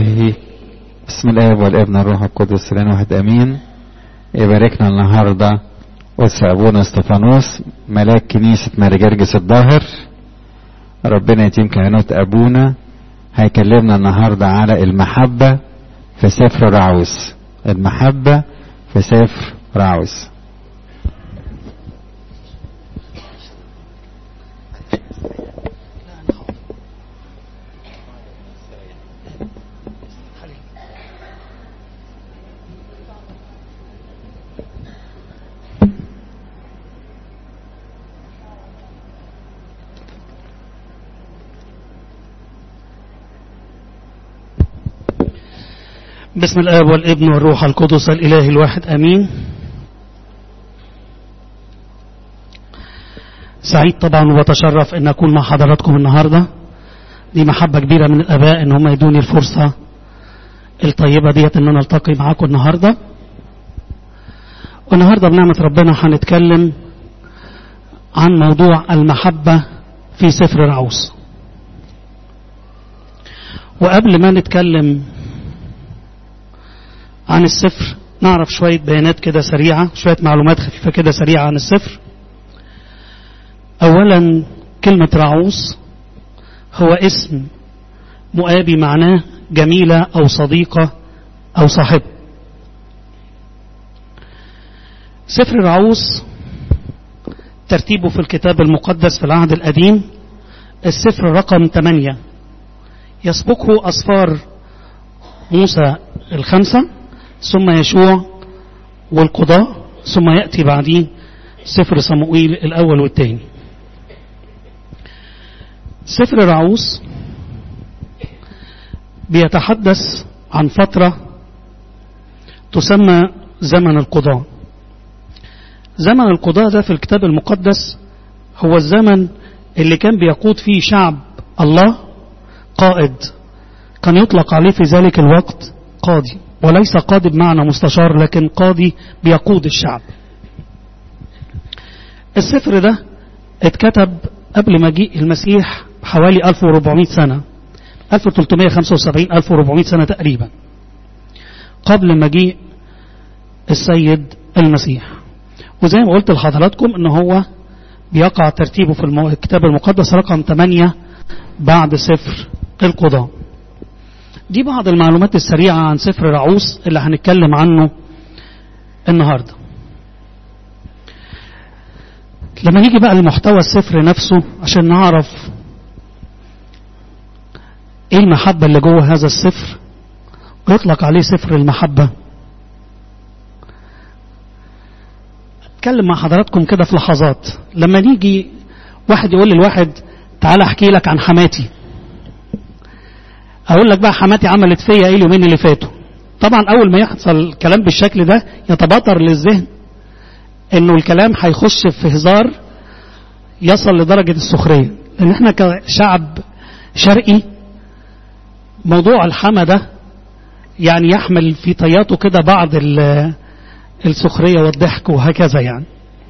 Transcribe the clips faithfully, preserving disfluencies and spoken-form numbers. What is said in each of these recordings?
إلهي بسم الآب والابن والروح القدس لنا واحد أمين. يباركنا النهاردة قدس أبونا استفانوس ملاك كنيسة ماري جرجس الظاهر. ربنا يتم كهنوت أبونا هيكلمنا النهاردة على المحبة في سفر راعوس. المحبة في سفر راعوس. بسم الآب والابن والروح القدس الإله الواحد أمين. سعيد طبعا وبتشرف أن أكون مع حضراتكم النهاردة. دي محبة كبيرة من الآباء أن هم يدوني الفرصة الطيبة ديت أن أنا ألتقي معاكم النهاردة. والنهاردة بنعمة ربنا هنتكلم عن موضوع المحبة في سفر راعوس. وقبل ما نتكلم عن السفر نعرف شوية بيانات كده سريعة، شوية معلومات خفيفة كده سريعة عن السفر. أولا كلمة راعوس هو اسم مؤابي معناه جميلة أو صديقة أو صاحبة. سفر راعوس ترتيبه في الكتاب المقدس في العهد القديم السفر رقم ثمانية، يسبقه أسفار موسى الخمسة، ثم يشوع والقضاء، ثم يأتي بعدين سفر صموئيل الأول والثاني. سفر راعوس بيتحدث عن فترة تسمى زمن القضاء. زمن القضاء ده في الكتاب المقدس هو الزمن اللي كان بيقود فيه شعب الله قائد، كان يطلق عليه في ذلك الوقت قاضي، وليس قاضي بمعنى مستشار لكن قاضي بيقود الشعب. السفر ده اتكتب قبل مجيء المسيح بحوالي ألف وأربعمائة سنة، ألف وثلاثمائة وخمسة وسبعين ألف وأربعمائة سنة تقريبا قبل مجيء السيد المسيح. وزي ما قلت لحضراتكم ان هو بيقع ترتيبه في الكتاب المقدس رقم ثمانية بعد سفر القضاء. دي بعض المعلومات السريعة عن سفر راعوس اللي هنتكلم عنه النهاردة. لما نيجي بقى لمحتوى السفر نفسه عشان نعرف ايه المحبة اللي جوه هذا السفر، ويطلق عليه سفر المحبة. اتكلم مع حضراتكم كده في لحظات. لما نيجي واحد يقول للواحد تعال احكي لك عن حماتي، اقول لك بقى حماتي عملت فيا ايه اليومين اللي فاتوا. طبعا اول ما يحصل كلام بالشكل ده يتبادر للذهن انه الكلام هيخش في هزار يصل لدرجة السخرية، لان احنا كشعب شرقي موضوع الحما ده يعني يحمل في طياته كده بعض السخرية والضحك وهكذا يعني.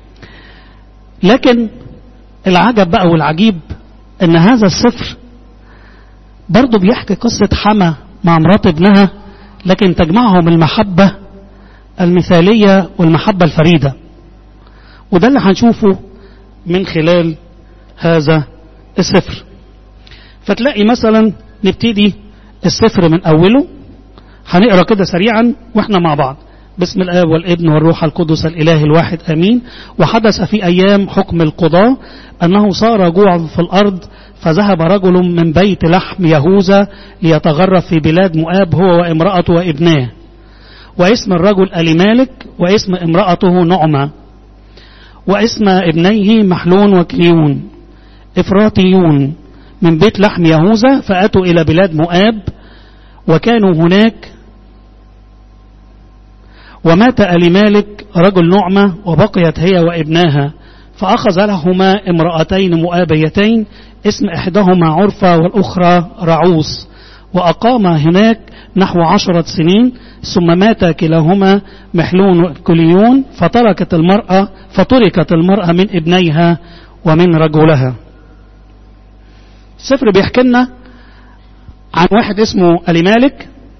لكن العجب بقى والعجيب ان هذا السفر برضو بيحكي قصة حما مع مرات ابنها، لكن تجمعهم المحبة المثالية والمحبة الفريدة. وده اللي هنشوفه من خلال هذا السفر. فتلاقي مثلا نبتدي السفر من أوله، هنقرأ كده سريعا واحنا مع بعض. بسم الآب والابن والروح القدس الإله الواحد أمين. وحدث في أيام حكم القضاء أنه صار جوع في الأرض، فذهب رجل من بيت لحم يهوذا ليتغرب في بلاد مؤاب هو وامرأته وابناه، واسم الرجل أليمالك، واسم امرأته نعمة، واسم ابنيه محلون وكليون إفراطيون من بيت لحم يهوذا. فأتوا إلى بلاد مؤاب وكانوا هناك. ومات أليمالك رجل نعمة وبقيت هي وابناها، فأخذ لهما امرأتين مؤابيتين، اسم إحداهما عرفة والأخرى راعوس، وأقام هناك نحو عشرة سنين. ثم مات كلاهما محلون وكليون، فتركت المرأة فتركت المرأة من ابنيها ومن رجلها. السفر بيحكي لنا عن واحد اسمه أليمالك.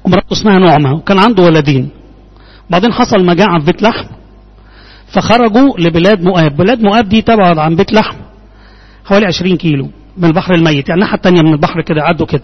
ومراته اسمها نعمة، وكان عنده ولدين. بعدين حصل مجاعة في بيت لحم، فخرجوا لبلاد مؤاب. بلاد مؤاب دي تبعد عن بيت لحم حوالي عشرين كيلو من البحر الميت، يعني الناحية التانية من البحر كده، عدوا كده.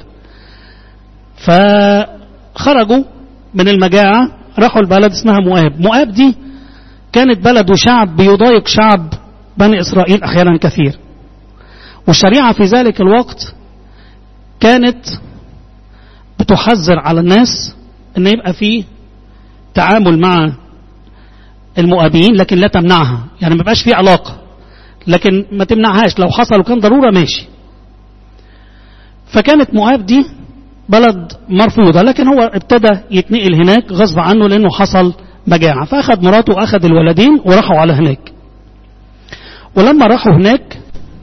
فخرجوا من المجاعة راحوا البلد اسمها مؤاب. مؤاب دي كانت بلد وشعب بيضايق شعب بني إسرائيل أحيانا كثير، والشريعة في ذلك الوقت كانت بتحذر على الناس ان يبقى فيه تعامل مع المؤابيين، لكن لا تمنعها، يعني ما يبقاش فيه علاقة، لكن ما تمنعهاش، لو حصل وكان ضرورة ماشي. فكانت مؤاب دي بلد مرفوضة، لكن هو ابتدى يتنقل هناك غصب عنه لأنه حصل مجاعة، فأخذ مراته وأخذ الولدين وراحوا على هناك. ولما راحوا هناك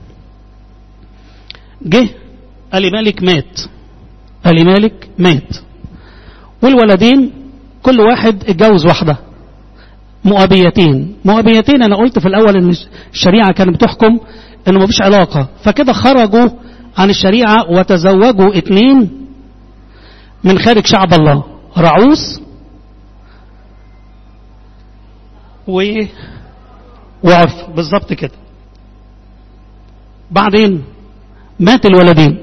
جه أليمالك مات. أليمالك مات والولدين كل واحد اتجوز واحدة، مؤابيتين. مؤابيتين أنا قلت في الأول إن الشريعة كانت بتحكم إنه مفيش علاقة، فكده خرجوا عن الشريعة وتزوجوا اتنين من خارج شعب الله، رعوس و وعرف بالظبط كده. بعدين مات الولدين،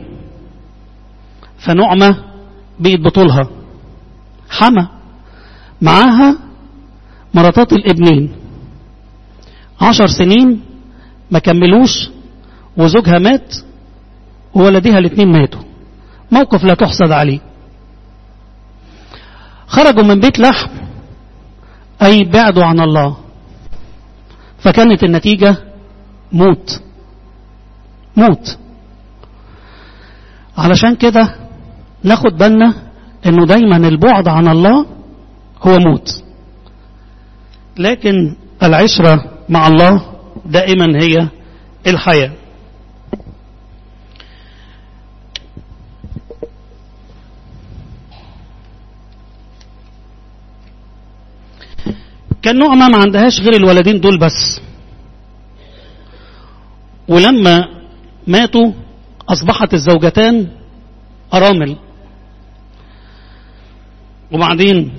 فنعمة بقت بطولها حما معاها مراتات الابنين، عشر سنين ما كملوش وزوجها مات وولديها الاثنين ماتوا. موقف لا تحسد عليه. خرجوا من بيت لحم أي بعدوا عن الله، فكانت النتيجة موت موت. علشان كده ناخد بالنا انه دايما البعد عن الله هو موت، لكن العشرة مع الله دائما هي الحياة. كان نعمة ما عندهاش غير الولدين دول بس، ولما ماتوا أصبحت الزوجتان أرامل. وبعدين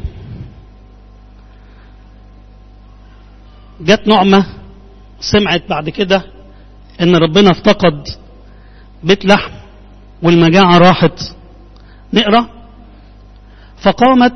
جت نعمة سمعت بعد كده ان ربنا افتقد بيت لحم والمجاعة راحت. نقرأ: فقامت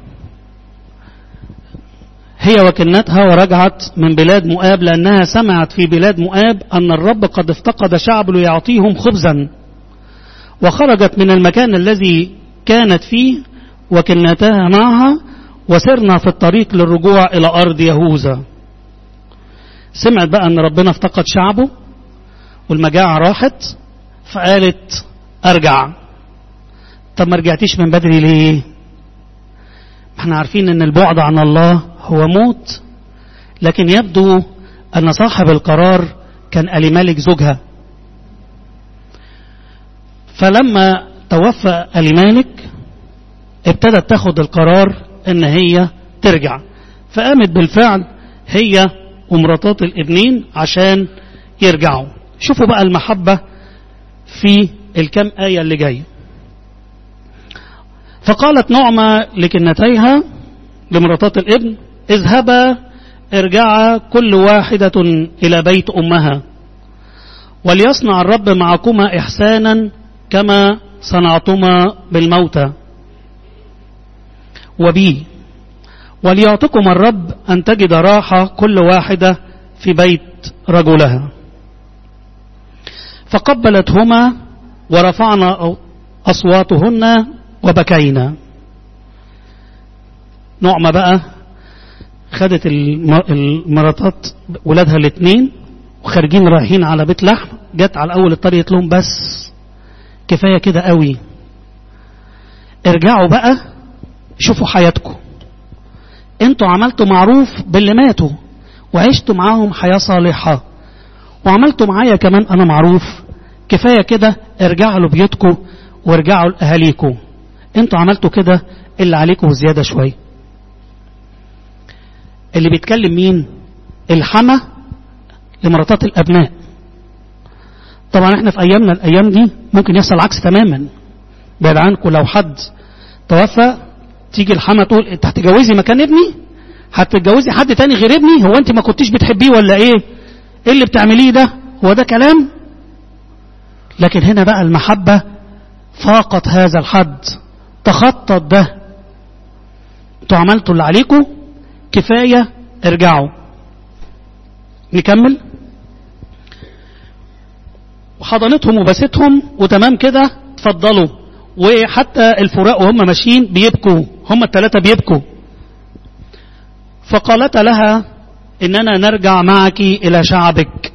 هي وكنتها ورجعت من بلاد مؤاب، لأنها سمعت في بلاد مؤاب أن الرب قد افتقد شعب ليعطيهم خبزا، وخرجت من المكان الذي كانت فيه وكنتها معها، وسرنا في الطريق للرجوع إلى أرض يهوذا. سمعت بقى أن ربنا افتقد شعبه والمجاعة راحت، فقالت أرجع. طب ما رجعتيش من بدري ليه؟ احنا عارفين أن البعد عن الله هو موت، لكن يبدو أن صاحب القرار كان أليمالك زوجها. فلما توفى أليمالك ابتدت تاخد القرار ان هي ترجع، فقامت بالفعل هي ومراتات الابنين عشان يرجعوا. شوفوا بقى المحبة في الكم آية اللي جاية. فقالت نعمة لكنتيها لمراتات الابن: اذهبا ارجعا كل واحدة إلى بيت أمها، وليصنع الرب معكما إحسانا كما صنعتما بالموتى وبي، وليعطكم الرب أن تجد راحة كل واحدة في بيت رجلها. فقبلتهما ورفعنا أصواتهن وبكينا. نعمة بقى خدت المراتات ولادها الاثنين وخارجين رايحين على بيت لحم، جت على أول الطريق قالت لهم: بس كفاية كده قوي، ارجعوا بقى شوفوا حياتكم. انتوا عملتوا معروف باللي ماتوا وعشتوا معاهم حياة صالحة، وعملتوا معايا كمان انا معروف. كفاية كده، ارجعوا لبيوتكم وارجعوا لأهاليكم. انتوا عملتوا كده اللي عليكم زيادة شوية. اللي بيتكلم مين؟ الحما لمراتات الأبناء. طبعا احنا في أيامنا الأيام دي ممكن يحصل عكس تماما. بعد عنكم لو حد توفى تيجي الحما تقول انت هتتجوزي مكان ابني؟ هتتجوزي حد تاني غير ابني؟ هو انت ما كنتيش بتحبيه ولا ايه؟ ايه اللي بتعمليه ده؟ هو ده كلام؟ لكن هنا بقى المحبة فاقت هذا الحد، تخطت ده. انتوا عملتوا اللي عليكم، كفاية، ارجعوا. نكمل. وحضنتهم وبستهم وتمام كده، اتفضلوا. وحتى الفراق وهم ماشيين بيبكوا، هم الثلاثة بيبكوا. فقالت لها إننا نرجع معك إلى شعبك.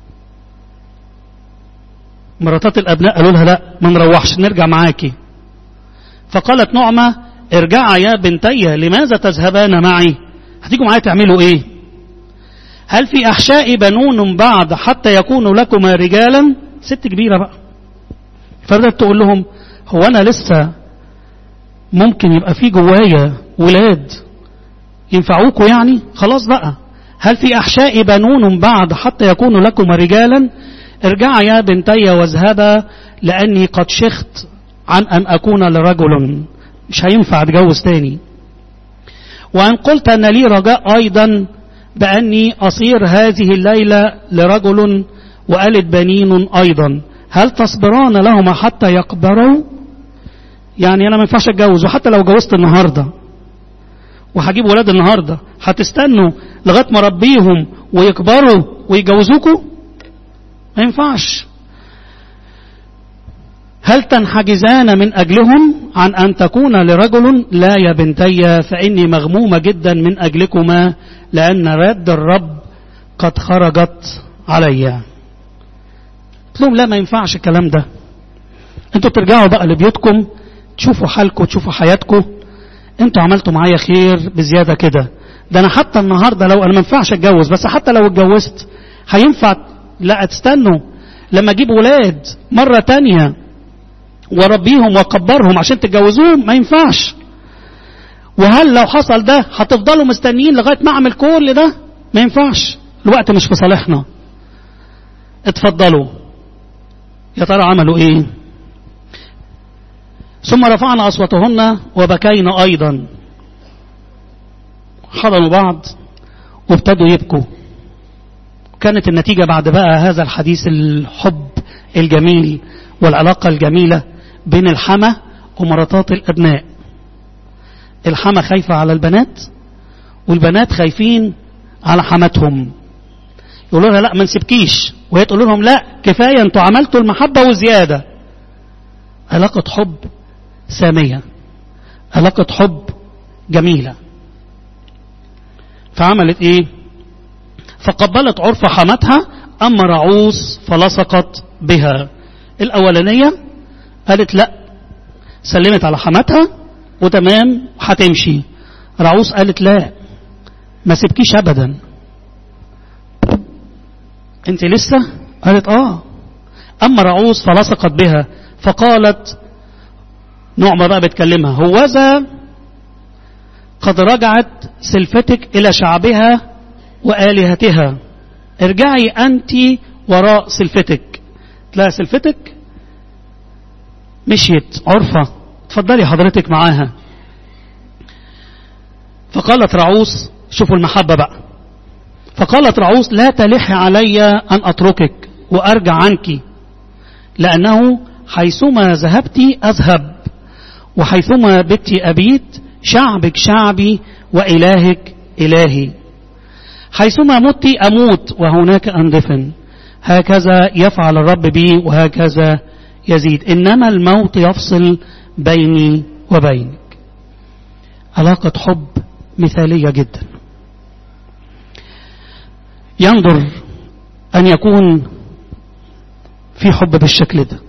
مراتات الأبناء قالوا لها لا ما نروحش، نرجع معاكي. فقالت نعمة ارجعا يا بنتي، لماذا تذهبان معي؟ هتيجوا معايا تعملوا ايه؟ هل في أحشاء بنون بعد حتى يكونوا لكما رجالا؟ ست كبيرة بقى. فبدأت تقول لهم هو أنا لسه ممكن يبقى في جوايا ولاد ينفعوكوا يعني؟ خلاص بقى. هل في أحشاء بنون بعد حتى يكونوا لكما رجالا؟ ارجعا يا بنتي واذهبا، لأني قد شخت عن أن أكون لرجل، مش هينفع أتجوز تاني. وأن قلت أن لي رجاء أيضا بأني أصير هذه الليلة لرجل وألد بنين أيضا، هل تصبران لهما حتى يكبروا؟ يعني أنا ما ينفعش أتجوز، وحتى لو جوزت النهاردة وهجيب ولاد النهاردة، هتستنوا لغاية ما ربيهم ويكبروا ويجوزوكوا؟ ما ينفعش. هل تنحجزان من أجلهم عن أن تكون لرجل؟ لا يا بنتي، فإني مغمومة جدا من أجلكما، لأن رد الرب قد خرجت علي. قلت لهم لا ما ينفعش الكلام ده، انتوا ترجعوا بقى لبيوتكم، تشوفوا حالكم، تشوفوا حياتكم. انتوا عملتوا معايا خير بزيادة كده، ده انا حتى النهاردة لو انا ما ينفعش اتجوز، بس حتى لو اتجوزت هينفع؟ لا، تستنوا لما اجيب ولاد مرة تانية وربيهم واكبرهم عشان تتجوزوهم؟ ما ينفعش. وهل لو حصل ده هتفضلوا مستنيين لغاية ما اعمل كل ده؟ ما ينفعش، الوقت مش في صالحنا. اتفضلوا. يا ترى عملوا ايه؟ ثم رفعنا اصواتهن وبكينا ايضا. حضنوا بعض وابتدوا يبكوا. كانت النتيجة بعد بقى هذا الحديث الحب الجميل والعلاقة الجميلة بين الحما ومراتات الأبناء. الحما خايفة على البنات، والبنات خايفين على حماتهم. يقولوا لها لا ما نسيبكيش، وهي تقول لهم لا كفاية، انتوا عملتوا المحبة وزيادة. علاقة حب سامية، علاقة حب جميلة. فعملت ايه؟ فقبلت عرف حماتها، اما رعوس فلصقت بها. الاولانية قالت لا، سلمت على حماتها وتمام هتمشي. رعوس قالت لا ما سيبكيش ابدا، انت لسه؟ قالت اه. اما رعوس فلصقت بها، فقالت نعمة بقى بتكلمها هوذا قد رجعت سلفتك الى شعبها وآلهتها، ارجعي انت وراء سلفتك. تلاقي سلفتك مشيت عرفة، تفضلي حضرتك معاها. فقالت رعوس، شوفوا المحبة بقى، فقالت رعوس لا تلح علي أن أتركك وأرجع عنك، لأنه حيثما ذهبت أذهب، وحيثما بت أبيت، شعبك شعبي وإلهك إلهي. حيثما مت أموت وهناك أندفن، هكذا يفعل الرب بي وهكذا يزيد، إنما الموت يفصل بيني وبينك. علاقة حب مثالية جدا. ينظر أن يكون في حب بالشكل ده،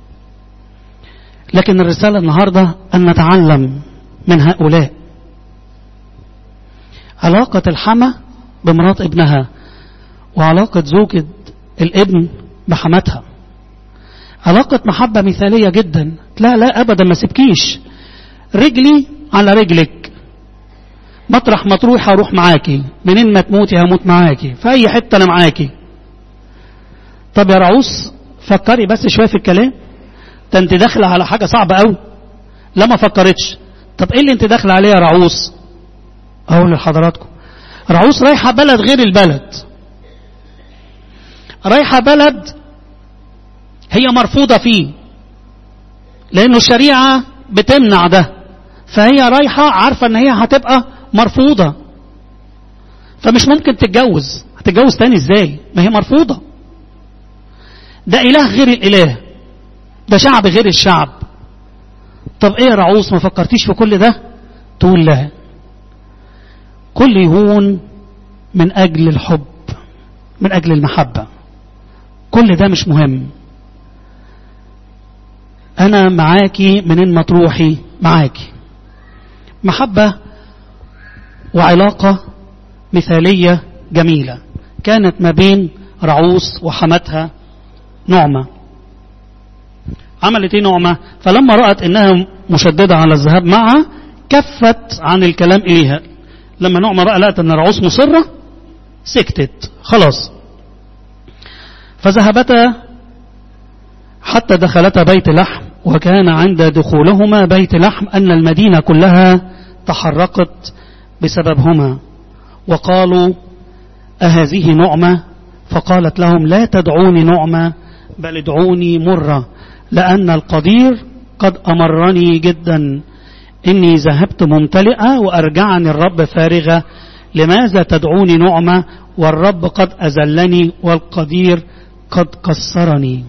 لكن الرسالة النهاردة أن نتعلم من هؤلاء. علاقة الحما بمرات ابنها، وعلاقة زوجة الابن بحماتها، علاقة محبة مثالية جدا. لا لا أبدا ما سيبكيش، رجلي على رجلك، مطرح ما تروح هروح معاكي، منين ما تموتي هموت معاكي، في أي حتة أنا معاكي. طب يا رعوس فكري بس شوية في الكلام، ده انت داخلة على حاجة صعبة قوي. لا ما فكرتش، طب ايه اللي انت داخل عليه يا رعوس؟ اقول لحضراتكم، رعوس رايحة بلد غير البلد، رايحة بلد هي مرفوضة فيه لانه الشريعة بتمنع ده، فهي رايحة عارفة ان هي هتبقى مرفوضة، فمش ممكن تتجوز. هتتجوز تاني ازاي؟ ما هي مرفوضة. ده اله غير الاله، ده شعب غير الشعب. طب ايه يا رعوس، ما فكرتيش في كل ده؟ تقول لا، كل يهون من اجل الحب، من اجل المحبة، كل ده مش مهم. انا معاكي منين ما تروحي معاكي. محبة وعلاقة مثالية جميلة كانت ما بين رعوس وحماتها نعمة. عملت ايه نعمة؟ فلما رأت انها مشددة على الذهاب معها كفت عن الكلام اليها. لما نعمة بقى لقت ان رعوس مصرة سكتت خلاص. فذهبتا حتى دخلتا بيت لحم، وكان عند دخولهما بيت لحم أن المدينة كلها تحرقت بسببهما، وقالوا أهذه نعمة؟ فقالت لهم لا تدعوني نعمة بل ادعوني مرة، لأن القدير قد أمرني جدا، إني ذهبت ممتلئة وأرجعني الرب فارغة، لماذا تدعوني نعمة والرب قد أذلني والقدير قد كسرني.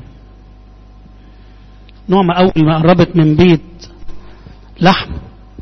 نعمة أول ما قربت من بيت لحم،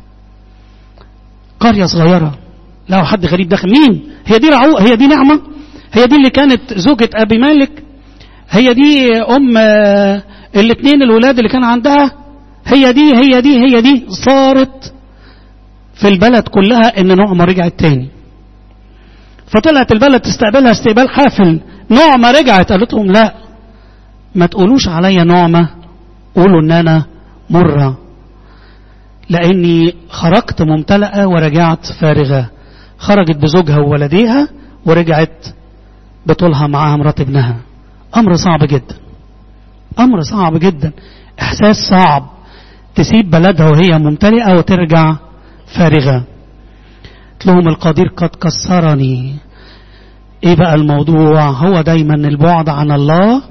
قرية صغيرة، لا حد غريب داخل. مين هي دي؟ رعو هي دي نعمة؟ هي دي اللي كانت زوجة أبي مالك؟ هي دي أم الاثنين الولاد اللي كان عندها؟ هي دي هي دي هي دي صارت في البلد كلها إن نعمة رجعت تاني. فطلعت البلد تستقبلها استقبال حافل. نعمة رجعت، قالت لهم لا، ما تقولوش عليا نعمة، قولوا ان انا مرة، لاني خرجت ممتلئة ورجعت فارغة. خرجت بزوجها وولديها ورجعت بطولها معها مرات ابنها. امر صعب جدا، امر صعب جدا، احساس صعب تسيب بلدها وهي ممتلئة وترجع فارغة. قلت لهم القدير قد كسرني. ايه بقى الموضوع؟ هو دايما البعد عن الله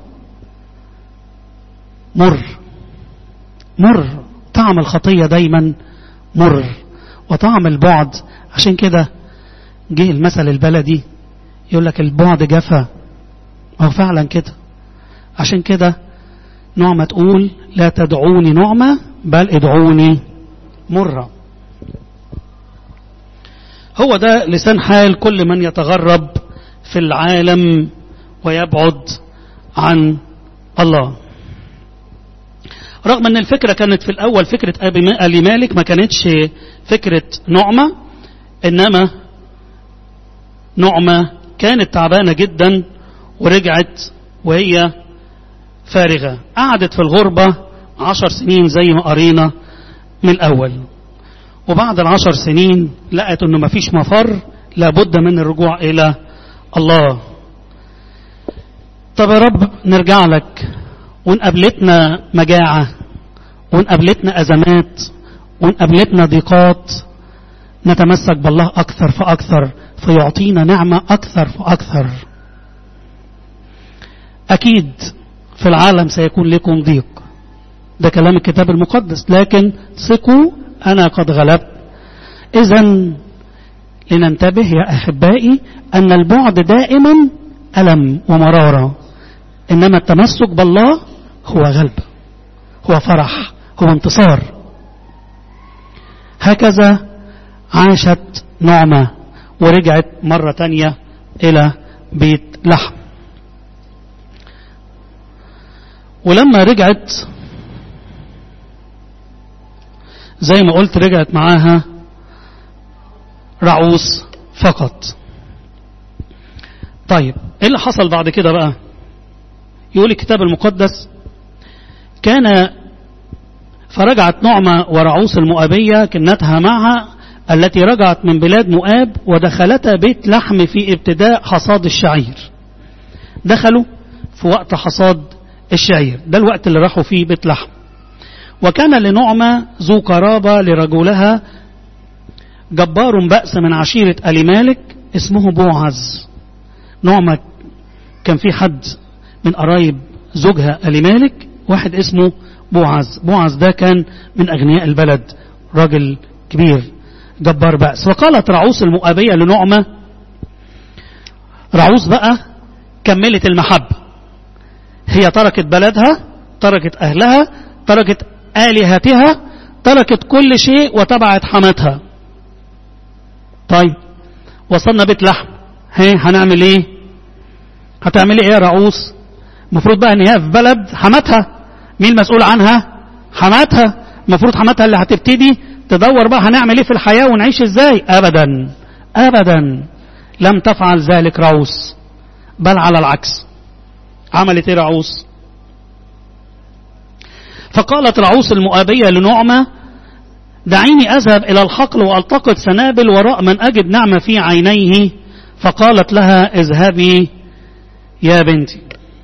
مر مر، طعم الخطية دايما مر وطعم البعد. عشان كده جه المثل البلدي يقول لك البعد جفا، هو فعلا كده. عشان كده نعمة تقول لا تدعوني نعمة بل ادعوني مرة. هو ده لسان حال كل من يتغرب في العالم ويبعد عن الله. رغم ان الفكرة كانت في الاول فكرة ابي مالك، ما كانتش فكرة نعمة، انما نعمة كانت تعبانة جدا ورجعت وهي فارغة. قعدت في الغربة عشر سنين زي ما قرينا من الاول، وبعد العشر سنين لقت انه مفيش مفر، لابد من الرجوع الى الله. طب يا رب نرجع لك، ونقابلتنا مجاعة، ونقابلتنا أزمات، ونقابلتنا ضيقات، نتمسك بالله أكثر فأكثر فيعطينا نعمة أكثر فأكثر. أكيد في العالم سيكون لكم ضيق، ده كلام الكتاب المقدس، لكن ثقوا أنا قد غلبت. إذن لننتبه يا أحبائي أن البعد دائما ألم ومرارة، إنما التمسك بالله هو غلب، هو فرح، هو انتصار. هكذا عاشت نعمة ورجعت مرة تانية إلى بيت لحم. ولما رجعت زي ما قلت رجعت معاها رعوس فقط. طيب ايه اللي حصل بعد كده بقى؟ يقول الكتاب المقدس كان فرجعت نعمة ورعوس المؤابية كنتها معها التي رجعت من بلاد مؤاب، ودخلتا بيت لحم في ابتداء حصاد الشعير. دخلوا في وقت حصاد الشعير، ده الوقت اللي راحوا فيه بيت لحم. وكان لنعمة ذو قرابة لرجلها جبار بأس من عشيرة أليمالك اسمه بوعز. نعمة كان في حد من قرايب زوجها أليمالك واحد اسمه بوعز. بوعز ده كان من أغنياء البلد، راجل كبير جبار بأس. وقالت رعوس المؤابية لنعمة، رعوس بقى كملت المحبة، هي تركت بلدها، تركت أهلها، تركت آلهتها، تركت كل شيء وتبعت حماتها. طيب وصلنا بيت لحم، هي هنعمل ايه؟ هتعملي ايه يا رعوس؟ المفروض بقى ان هي في بلد حماتها، مين المسؤول عنها؟ حماتها. المفروض حماتها اللي هتبتدي تدور بقى هنعمل ايه في الحياة ونعيش ازاي. ابدا ابدا لم تفعل ذلك رعوس، بل على العكس. عملت ايه رعوس؟ فقالت رعوس المؤابية لنعمة دعيني أذهب إلى الحقل وألتقط سنابل وراء من أجد نعمة في عينيه. فقالت لها اذهبي يا بنتي.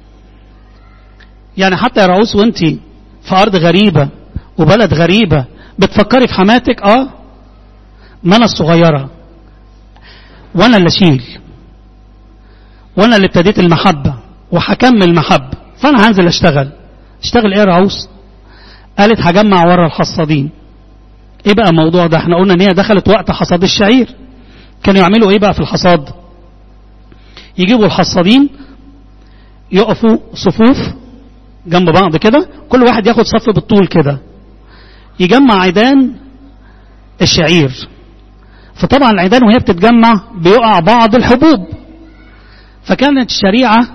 يعني حتى يا رعوس وانت في أرض غريبة وبلد غريبة بتفكري في حماتك. اه ما أنا الصغيرة وأنا اللي أشيل وأنا اللي ابتديت المحبة وحكمل المحبة، فأنا هنزل أشتغل. اشتغل ايه يا رعوس؟ قالت هجمع ورا الحصادين. ايه بقى الموضوع ده؟ احنا قلنا ان هي دخلت وقت حصاد الشعير. كانوا يعملوا ايه بقى في الحصاد؟ يجيبوا الحصادين يقفوا صفوف جنب بعض كده، كل واحد ياخد صف بالطول كده، يجمع عيدان الشعير. فطبعا العيدان وهي بتتجمع بيقع بعض الحبوب، فكانت الشريعة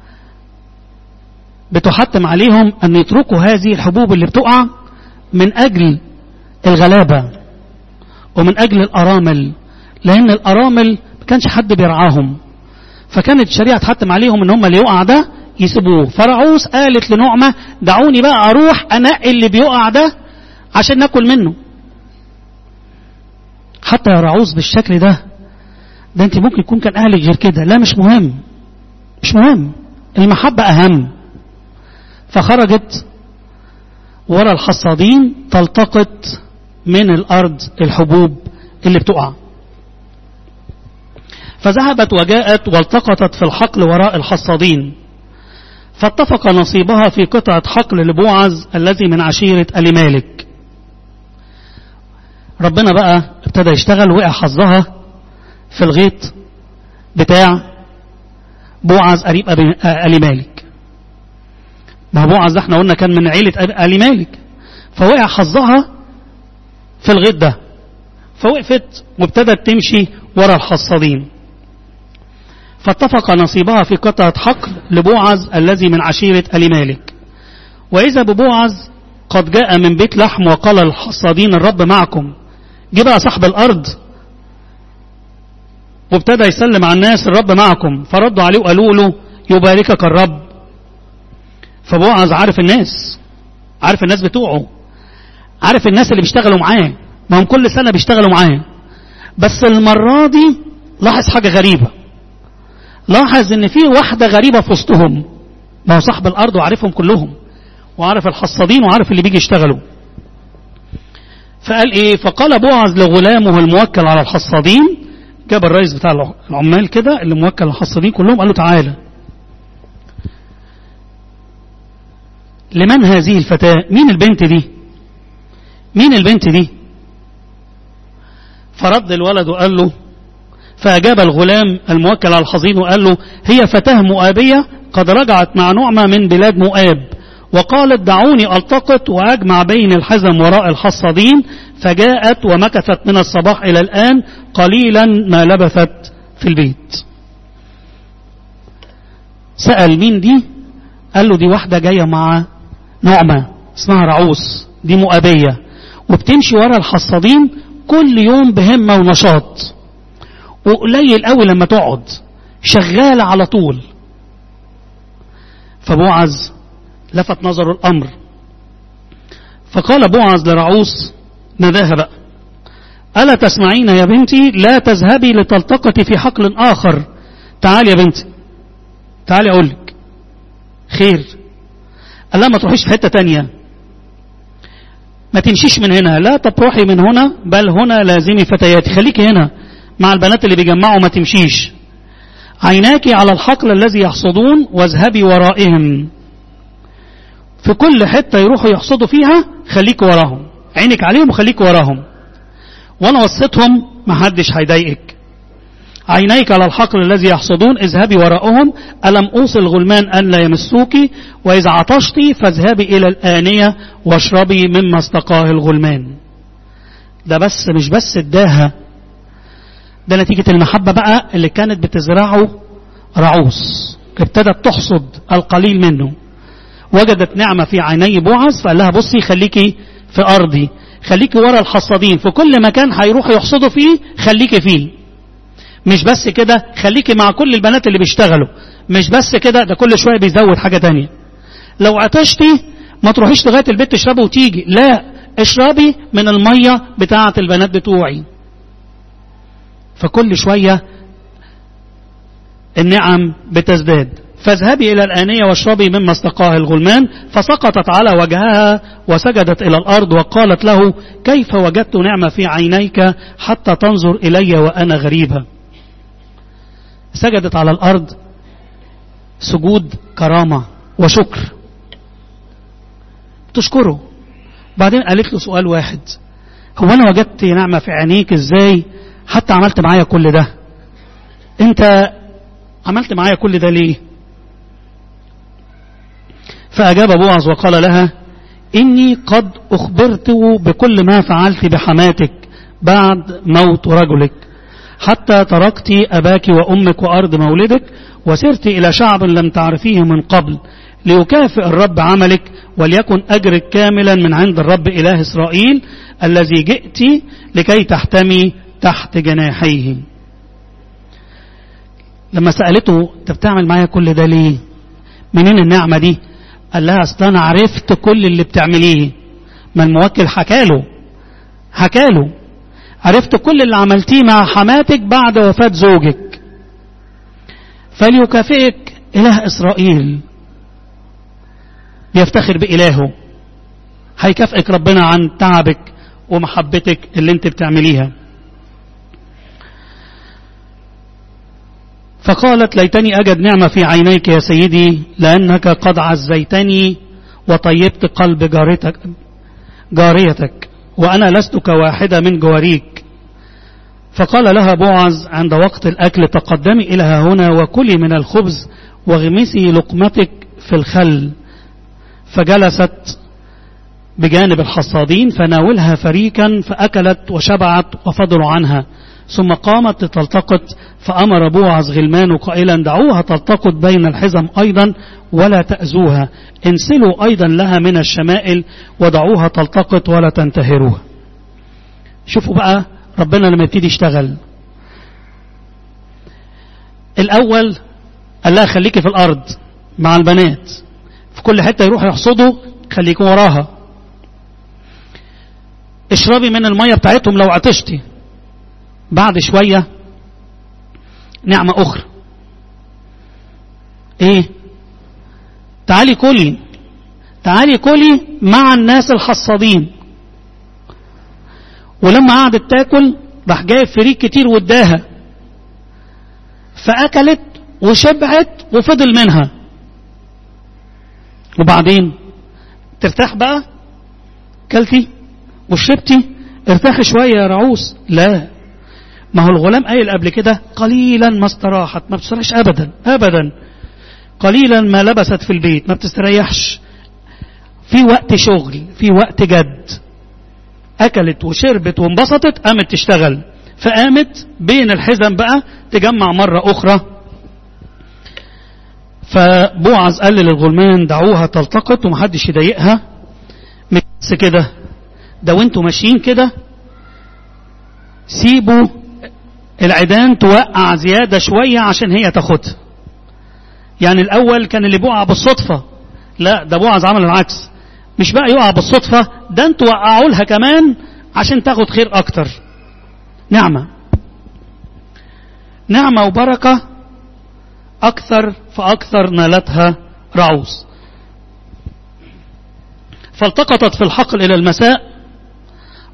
بتحتم عليهم أن يتركوا هذه الحبوب اللي بتقع من أجل الغلابة ومن أجل الأرامل، لأن الأرامل ما كانش حد بيرعاهم، فكانت الشريعة تحتم عليهم أن هم اللي يقع ده يسيبوه. فرعوس قالت لنعمة دعوني بقى أروح أنقي اللي بيقع ده عشان ناكل منه. حتى يا رعوس بالشكل ده، ده انت ممكن يكون كان أهلك غير كده. لا مش مهم، مش مهم، المحبة أهم. فخرجت ورا الحصادين تلتقط من الأرض الحبوب اللي بتقع. فذهبت وجاءت والتقطت في الحقل وراء الحصادين، فاتفق نصيبها في قطعة حقل لبوعز الذي من عشيرة أليمالك. ربنا بقى ابتدى يشتغل، وقع حظها في الغيط بتاع بوعز قريب أليمالك. ما بوعز ده احنا قلنا كان من عيلة أليمالك، فوقع حظها في الغيط ده، فوقفت وابتدت تمشي ورا الحصادين. فاتفق نصيبها في قطعة حقل لبوعز الذي من عشيرة أليمالك. وإذا ببوعز قد جاء من بيت لحم وقال للحصادين الرب معكم. جه بقى صاحب الأرض وابتدى يسلم على الناس الرب معكم، فردوا عليه وقالوا له يباركك الرب. فبوعز عارف الناس، عارف الناس بتوعه، عارف الناس اللي بيشتغلوا معاه، ما هم كل سنة بيشتغلوا معاه. بس المرة دي لاحظ حاجة غريبة، لاحظ ان في واحدة غريبة في وسطهم. ما هو صاحب الأرض وعارفهم كلهم، وعارف الحصادين وعارف اللي بيجي يشتغلوا. فقال ايه؟ فقال بوعز لغلامه الموكل على الحصادين، جاب الرئيس بتاع العمال كده اللي موكل على الحصادين كلهم، قال له تعالى، لمن هذه الفتاة؟ مين البنت دي؟ مين البنت دي؟ فرد الولد وقال له، فأجاب الغلام الموكل على الحصادين وقال له هي فتاة مؤابية قد رجعت مع نعمة من بلاد مؤاب، وقالت دعوني ألتقط وأجمع بين الحزم وراء الحصادين. فجاءت ومكثت من الصباح إلى الآن قليلا ما لبثت في البيت. سأل مين دي؟ قال له دي واحدة جاية مع نعمة اسمها رعوس، دي مؤابية، وبتمشي ورا الحصادين كل يوم بهمة ونشاط، وقليل قوي لما تقعد، شغالة على طول. فبوعز لفت نظر الأمر، فقال بوعز لرعوس ناداها بقى، ألا تسمعين يا بنتي؟ لا تذهبي لتلتقطي في حقل آخر. تعالي يا بنتي، تعالي أقول لك خير. قال لها ما تروحيش في حتة تانية، ما تمشيش من هنا، لا تبروحي من هنا، بل هنا لازمي فتياتي، خليكي هنا مع البنات اللي بيجمعوا، ما تمشيش. عيناك على الحقل الذي يحصدون واذهبي ورائهم. في كل حتة يروحوا يحصدوا فيها خليك وراهم، عينك عليهم وخليك وراهم، وانا وصيتهم ما حدش هيضايقك. عينيك على الحقل الذي يحصدون اذهبي وراءهم، ألم أوصي الغلمان أن لا يمسوك، وإذا عطشتي فاذهبي إلى الآنية واشربي مما استقاه الغلمان. ده بس مش بس اداها، ده نتيجة المحبة بقى اللي كانت بتزرعه رعوس، ابتدت تحصد القليل منه. وجدت نعمة في عيني بوعز فقال لها بصي خليكي في أرضي، خليكي ورا الحصادين، في كل مكان هيروحوا يحصدوا فيه خليكي فيه. مش بس كده، خليكي مع كل البنات اللي بيشتغلوا. مش بس كده، ده كل شوية بيزود حاجة تانية. لو عطشتي ما تروحيش لغاية البيت تشربي وتيجي، لا، اشربي من المية بتاعة البنات بتوعي. فكل شوية النعم بتزداد. فاذهبي إلى الآنية واشربي مما استقاه الغلمان. فسقطت على وجهها وسجدت إلى الأرض وقالت له كيف وجدت نعمة في عينيك حتى تنظر إلي وأنا غريبة. سجدت على الأرض سجود كرامة وشكر، تشكره. بعدين قالت له سؤال واحد، هو أنا وجدت نعمة في عينيك إزاي حتى عملت معايا كل ده؟ أنت عملت معايا كل ده ليه؟ فأجاب بوعز وقال لها إني قد أخبرت بكل ما فعلت بحماتك بعد موت رجلك، حتى تركت أباك وأمك وأرض مولدك وسرت إلى شعب لم تعرفيه من قبل، ليكافئ الرب عملك وليكن أجرك كاملا من عند الرب إله إسرائيل الذي جئت لكي تحتمي تحت جناحيه. لما سألته أنت بتعمل معايا كل ده ليه؟ منين النعمة دي؟ قال لها أصل أنا عرفت كل اللي بتعمليه. ما الموكل حكاله حكاله عرفت كل اللي عملتيه مع حماتك بعد وفاة زوجك، فليكافئك إله إسرائيل. بيفتخر بإلهه، هيكافئك ربنا عن تعبك ومحبتك اللي انت بتعمليها. فقالت ليتني أجد نعمة في عينيك يا سيدي، لأنك قد عزيتني وطيبت قلب جارتك جاريتك وأنا لست كواحدة من جواريك. فقال لها بوعز عند وقت الأكل تقدمي إلى هنا وكلي من الخبز واغمسي لقمتك في الخل. فجلست بجانب الحصادين فناولها فريكا فأكلت وشبعت وفضلوا عنها. ثم قامت لتلتقط، فأمر بوعز غلمان قائلا دعوها تلتقط بين الحزم أيضا ولا تأذوها، انسلوا أيضا لها من الشمائل ودعوها تلتقط ولا تنتهروها. شوفوا بقى ربنا لما يبتدي يشتغل. الأول قال لها خليكي في الأرض مع البنات، في كل حتة يروحوا يحصدوا خليكي وراها، اشربي من المية بتاعتهم لو عطشتي. بعد شوية نعمة أخرى، إيه؟ تعالي كلي تعالي كلي مع الناس الحصادين. ولما قعدت تاكل راح جايب فريق كتير واداها، فأكلت وشبعت وفضل منها. وبعدين ترتاح بقى، كلتي وشربتي ارتاحي شوية يا رعوس. لا، ما هو الغلام قايل قبل كده قليلا ما استراحت، ما بتستريحش ابدا ابدا. قليلا ما لبست في البيت، ما بتستريحش. في وقت شغل، في وقت جد. اكلت وشربت وانبسطت، قامت تشتغل. فقامت بين الحزم بقى تجمع مرة اخرى. فبوعز قال للغلمان دعوها تلتقط ومحدش يضايقها. بس كده ده وانتوا ماشيين كده سيبوا العيدان توقع زيادة شوية عشان هي تاخدها. يعني الأول كان اللي بيقع بالصدفة، لا ده بوعز عمل العكس. مش بقى يقع بالصدفة، ده انتوا وقعوا لها كمان عشان تاخد خير أكتر. نعمة نعمة وبركة أكثر فأكثر نالتها رعوس. فالتقطت في الحقل إلى المساء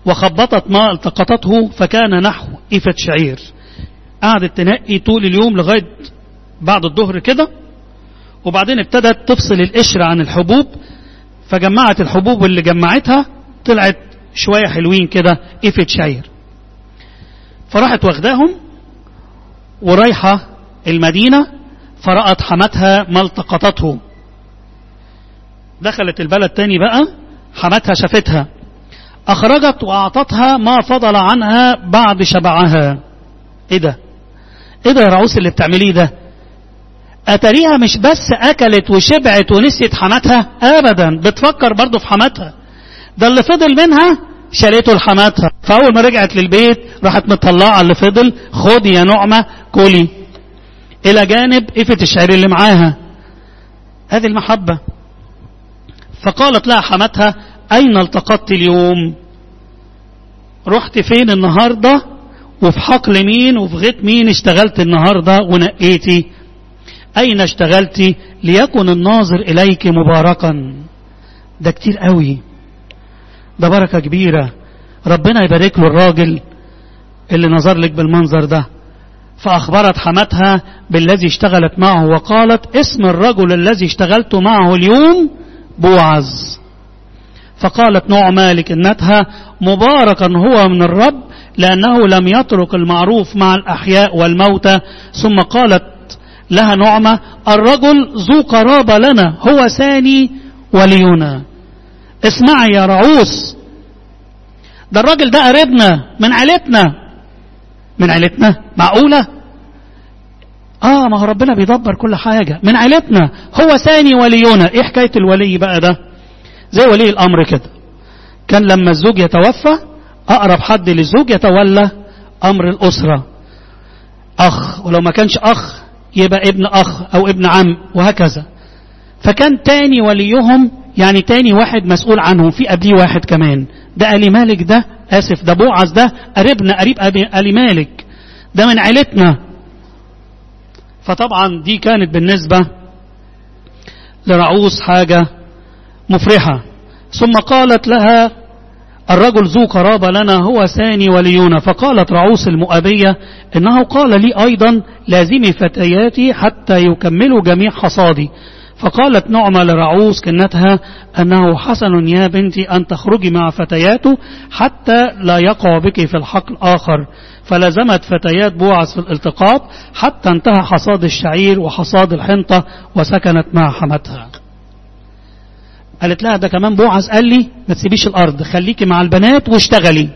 وخبطت ما التقطته فكان نحو إفة شعير. قعدت تنقي طول اليوم لغاية بعد الظهر كده، وبعدين ابتدت تفصل القشر عن الحبوب، فجمعت الحبوب اللي جمعتها طلعت شوية حلوين كده إفة شعير. فراحت واخداهم ورايحة المدينة، فرأت حماتها ما التقطته. دخلت البلد تاني بقى، حماتها شافتها، أخرجت وأعطتها ما فضل عنها بعد شبعها. إيه ده؟ إيه ده يا رعوس اللي بتعمليه ده؟ أتريها مش بس أكلت وشبعت ونسيت حماتها، أبدا بتفكر برضو في حماتها. ده اللي فضل منها شالته لحماتها. فأول ما رجعت للبيت راحت مطلعة اللي فضل، خدي يا نعمة كلي، إلى جانب إفة الشعير اللي معاها. هذه المحبة. فقالت لها حماتها: أين التقطت اليوم؟ رحت فين النهاردة؟ وفي حقل مين وفي غيط مين اشتغلت النهاردة ونقيتي؟ أين اشتغلتي؟ ليكن الناظر إليك مباركا. ده كتير قوي، ده بركة كبيرة، ربنا يبارك له الراجل اللي نظر لك بالمنظر ده. فأخبرت حماتها بالذي اشتغلت معه وقالت: اسم الرجل الذي اشتغلت معه اليوم بوعز. فقالت نعمة لكنتها: مباركا هو من الرب لأنه لم يترك المعروف مع الأحياء والموتى. ثم قالت لها نعمة: الرجل ذو قرابة لنا، هو ثاني ولينا. اسمعي يا رعوس، ده الراجل ده قريبنا من عيلتنا. من عيلتنا؟ معقولة؟ اه ما هو ربنا بيدبر كل حاجة. من عيلتنا، هو ثاني ولينا. ايه حكاية الولي بقى ده؟ زي ولي الامر كده، كان لما الزوج يتوفى اقرب حد للزوج يتولى امر الاسرة، اخ، ولو ما كانش اخ يبقى ابن اخ او ابن عم وهكذا. فكان تاني وليهم يعني تاني واحد مسؤول عنهم، في قبليه واحد كمان. ده ألي مالك، ده اسف ده بوعز، ده قريبنا، قريب ألي مالك، ده من عيلتنا. فطبعا دي كانت بالنسبة لرعوس حاجة مفرحة. ثم قالت لها: الرجل ذو قرابة لنا، هو ثاني ولينا. فقالت رعوس المؤابية: إنه قال لي أيضا: لازمي فتياتي حتى يكملوا جميع حصادي. فقالت نعمة لرعوس كنتها: أنه حسن يا بنتي أن تخرجي مع فتياته حتى لا يقع بك في الحقل آخر. فلزمت فتيات بوعز في الالتقاط حتى انتهى حصاد الشعير وحصاد الحنطة، وسكنت مع حماتها. قالت لها: ده كمان بوعز قال لي ما تسيبيش الأرض، خليكي مع البنات واشتغلي.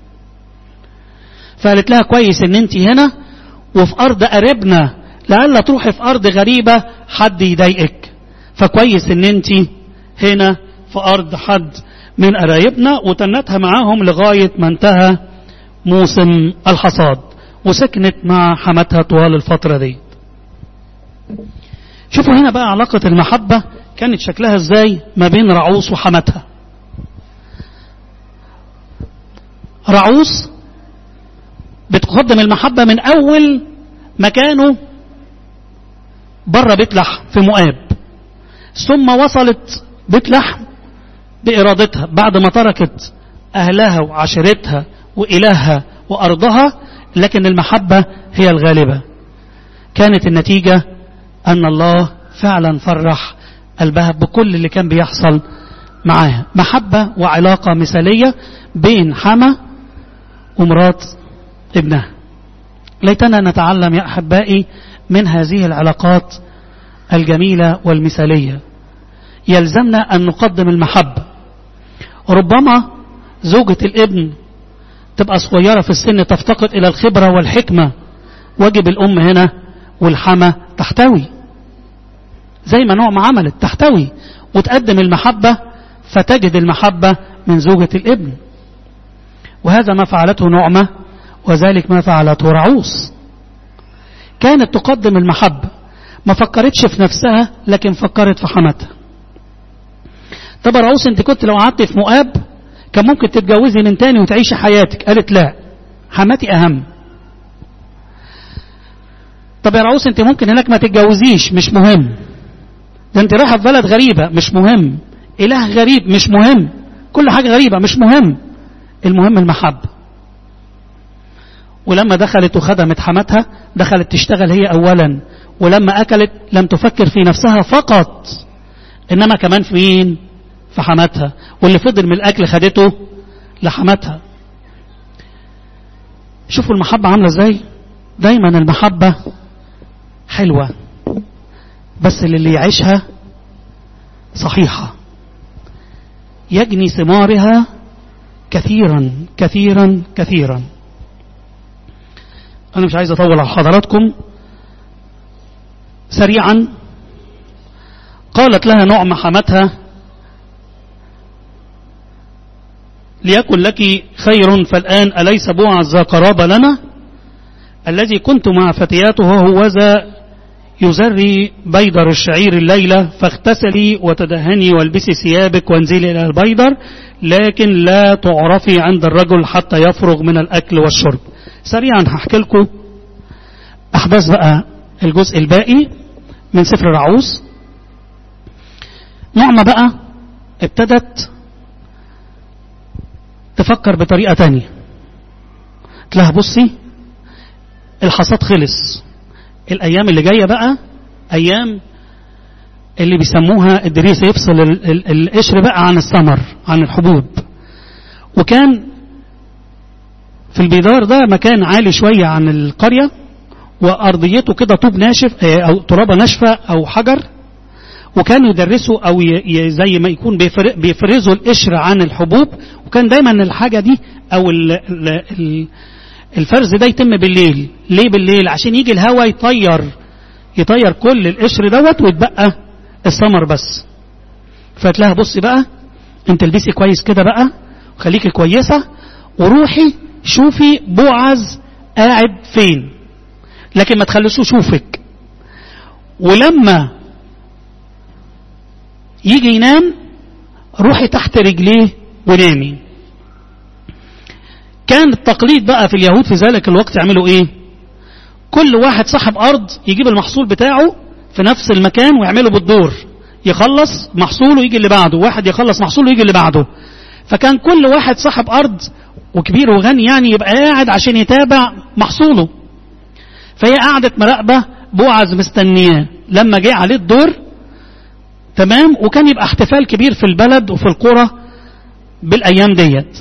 فقالت لها: كويس ان انت هنا وفي أرض قريبنا، لألا تروحي في أرض غريبة حد يضايقك. فكويس ان انت هنا في أرض حد من قرايبنا. وتنتها معاهم لغاية ما انتهى موسم الحصاد، وسكنت مع حماتها طوال الفترة دي. شوفوا هنا بقى علاقة المحبة كانت شكلها ازاي ما بين رعوس وحماتها. رعوس بتقدم المحبة من أول ما كانوا بره بيت لحم في مؤاب، ثم وصلت بيت لحم بإرادتها بعد ما تركت أهلها وعشيرتها وإلهها وأرضها، لكن المحبة هي الغالبة. كانت النتيجة أن الله فعلا فرح قلبها بكل اللي كان بيحصل معاها. محبة وعلاقة مثالية بين حما ومرات ابنها. ليتنا نتعلم يا أحبائي من هذه العلاقات الجميلة والمثالية. يلزمنا أن نقدم المحبة. ربما زوجة الابن تبقى صغيرة في السن، تفتقد إلى الخبرة والحكمة، واجب الأم هنا والحما تحتوي زي ما نعمة عملت، تحتوي وتقدم المحبة، فتجد المحبة من زوجة الابن. وهذا ما فعلته نعمة، وذلك ما فعلته رعوس. كانت تقدم المحبة، ما فكرتش في نفسها لكن فكرت في حماتها. طب رعوس انت كنت لو قعدت في مؤاب كان ممكن تتجوزي من تاني وتعيشي حياتك. قالت لا، حماتي اهم. طب يا رعوس انت ممكن هناك ما تتجوزيش، مش مهم، ده انت رايحه في بلد غريبة، مش مهم، اله غريب مش مهم، كل حاجة غريبة مش مهم، المهم المحبة. ولما دخلت وخدمت حماتها دخلت تشتغل هي أولا، ولما أكلت لم تفكر في نفسها فقط إنما كمان في مين؟ في حماتها، واللي فضل من الأكل خدته لحماتها. شوفوا المحبة عاملة ازاي. دايما المحبة حلوة بس اللي يعيشها صحيحة يجني ثمارها كثيرا كثيرا كثيرا. أنا مش عايز أطول على حضراتكم. سريعا قالت لها نعمة حماتها ليكن لك خير، فالآن أليس بوعز ذا قرابة لنا الذي كنت مع فتياته هو ذا يزري بيدر الشعير الليلة، فاغتسلي وتدهني والبسي ثيابك وانزلي إلى البيدر، لكن لا تعرفي عند الرجل حتى يفرغ من الأكل والشرب. سريعا هحكي لكم أحداث بقى الجزء الباقي من سفر رعوز. نعمة بقى ابتدت تفكر بطريقة تانية. قلت لها بصي الحصاد خلص، الأيام اللي جاية بقى أيام اللي بيسموها الدريس يفصل القشر بقى عن الثمر عن الحبوب. وكان في البيدار ده مكان عالي شوية عن القرية، وأرضيته كده طوب ناشف أو ترابة ناشفة أو حجر، وكانوا يدرسوا أو زي ما يكون بيفرزوا القشر عن الحبوب. وكان دايما الحاجة دي أو الفرز ده يتم بالليل. ليه بالليل؟ عشان يجي الهواء يطير يطير كل القشر دوت ويتبقى الثمر بس. فقلت لها بصي بقى انت البسي كويس كده بقى وخليكي كويسة، وروحي شوفي بوعز قاعد فين، لكن ما تخلصوه يشوفك. ولما يجي ينام روحي تحت رجليه ونامي. كان التقليد بقى في اليهود في ذلك الوقت يعملوا ايه؟ كل واحد صاحب ارض يجيب المحصول بتاعه في نفس المكان ويعمله بالدور، يخلص محصوله يجي اللي بعده، واحد يخلص محصوله يجي اللي بعده. فكان كل واحد صاحب ارض وكبير وغني يعني يبقى قاعد عشان يتابع محصوله. فهي قعدت مراقبة بوعز مستنياه لما جاء عليه الدور. تمام. وكان يبقى احتفال كبير في البلد وفي القرى بالايام ديت.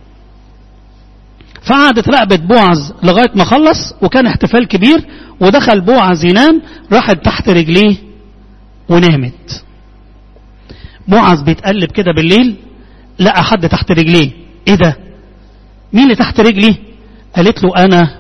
فقعدت راقبت بوعز لغاية ما خلص، وكان احتفال كبير. ودخل بوعز ينام، راحت تحت رجليه ونامت. بوعز بيتقلب كده بالليل لقى حد تحت رجليه. ايه ده؟ مين اللي تحت رجلي؟ قالت له انا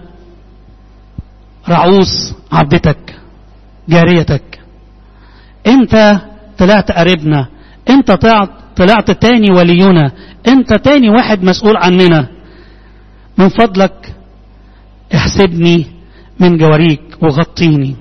رعوز عبدتك جاريتك، انت طلعت قريبنا، انت طلعت طلعت تاني ولينا، انت تاني واحد مسؤول عننا، من فضلك احسبني من جواريك وغطيني.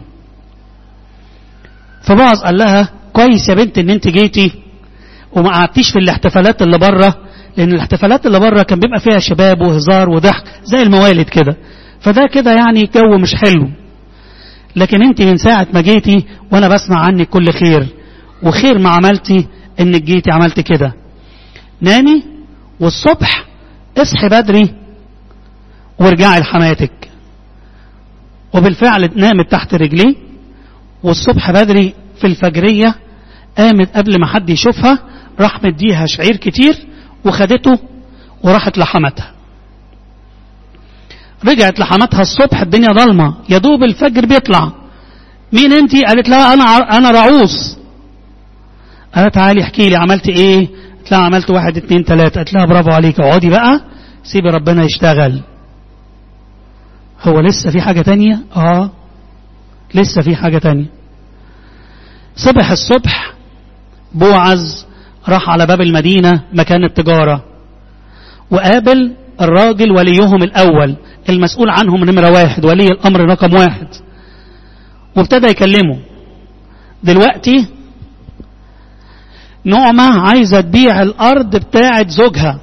فبوعز قال لها كويس يا بنت ان انت جيتي وما قعدتيش في الاحتفالات اللي بره، لان الاحتفالات اللي بره كان بيبقى فيها شباب وهزار وضحك زي الموالد كده، فده كده يعني جو مش حلو. لكن انت من ساعة ما جيتي وانا بسمع عنك كل خير، وخير ما عملتي انك جيتي عملت كده. نامي والصبح اصحي بدري وارجعي لحماتك. وبالفعل نامت تحت رجليه، والصبح بدري في الفجرية قامت قبل ما حد يشوفها، راح مديها شعير كتير وخدته وراحت لحماتها. رجعت لحماتها الصبح الدنيا ضلمة، يا دوب الفجر بيطلع. مين انتي؟ قالت لها انا انا رعوز. قالت تعالي احكي لي عملت ايه؟ قالت لها عملت واحد اتنين تلاتة. قالت لها برافو عليك، اقعدي بقى سيبي ربنا يشتغل. هو لسه في حاجة تانية؟ اه لسه في حاجة تانية. صبح الصبح بوعز راح على باب المدينة مكان التجارة، وقابل الراجل وليهم الأول المسؤول عنهم نمرة واحد، ولي الأمر رقم واحد، وابتدى يكلمه. دلوقتي نعمة عايزة تبيع الأرض بتاعت زوجها،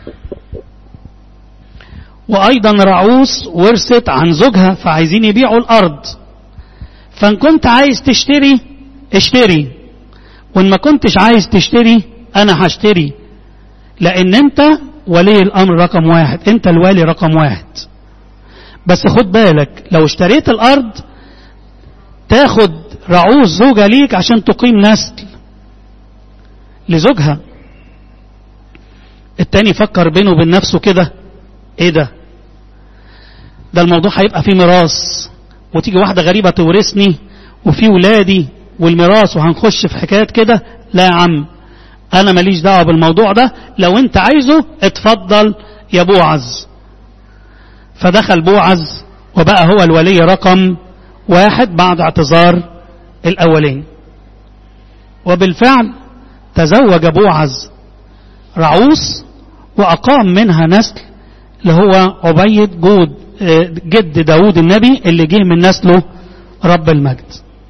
وأيضا رعوز ورثت عن زوجها فعايزين يبيعوا الأرض. فإن كنت عايز تشتري اشتري، وإن ما كنتش عايز تشتري أنا هشتري، لأن أنت ولي الأمر رقم واحد، أنت الوالي رقم واحد. بس خد بالك لو اشتريت الأرض تاخد رعوز زوجة ليك عشان تقيم نسل لزوجها. التاني فكر بينه وبين نفسه كده، ايه ده ده الموضوع هيبقى فيه ميراث، وتيجي واحدة غريبة تورثني وفي ولادي والميراث وهنخش في حكايات كده. لا يا عم، انا ماليش دعوة بالموضوع ده، لو انت عايزه اتفضل يا بوعز. فدخل بوعز وبقى هو الولي رقم واحد بعد اعتذار الاولين. وبالفعل تزوج بوعز رعوس واقام منها نسل اللي هو عبيد جود جد داود النبي اللي جه من نسله رب المجد.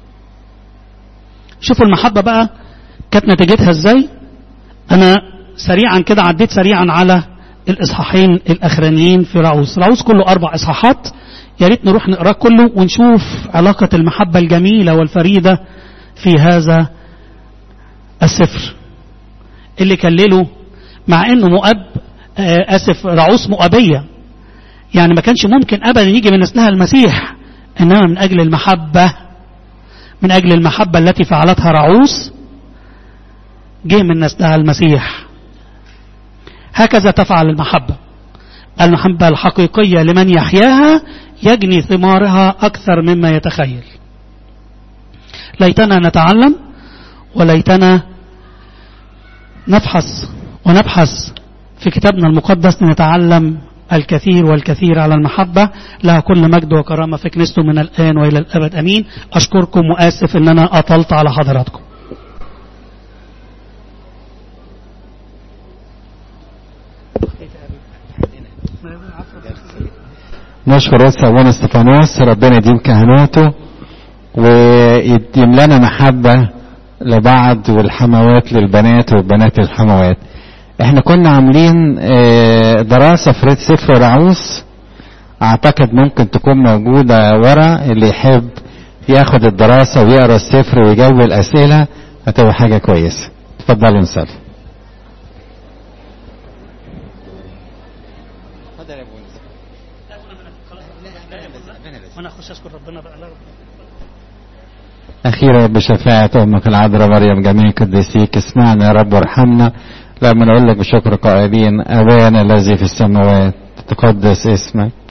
شوفوا المحبة بقى كانت نتيجتها ازاي. انا سريعا كده عديت سريعا على الاصحاحين الاخرانيين في رعوس. رعوس كله اربع اصحاحات، يا ريت نروح نقراه كله ونشوف علاقة المحبة الجميلة والفريدة في هذا السفر اللي كلله. مع انه مؤب اسف رعوس مؤبية، يعني ما كانش ممكن ابدا يجي من نسلها المسيح، انما من اجل المحبة من اجل المحبة التي فعلتها رعوس جه من نسلها المسيح. هكذا تفعل المحبة. المحبة الحقيقية لمن يحياها يجني ثمارها أكثر مما يتخيل. ليتنا نتعلم وليتنا نبحث ونبحث في كتابنا المقدس نتعلم الكثير والكثير على المحبة. لها كل مجد وكرامة في كنيسته من الآن وإلى الأبد أمين. أشكركم وآسف أن أنا أطلت على حضراتكم. نشكر قدس أبونا استفانوس، ربنا يديم كهنوته ويديم لنا محبة لبعض والحموات للبنات والبنات للحموات. احنا كنا عاملين دراسة في سفر رعوس، اعتقد ممكن تكون موجودة ورا، اللي يحب ياخد الدراسة ويقرأ السفر ويجاوب الأسئلة هتبقى حاجة كويسة. تفضلوا نصلي. أخيرا بشفاعة أمك العذراء مريم جميع قديسيك اسمعنا يا رب وارحمنا. لما نقول لك بشكر قائلين أبانا الذي في السماوات تقدس اسمك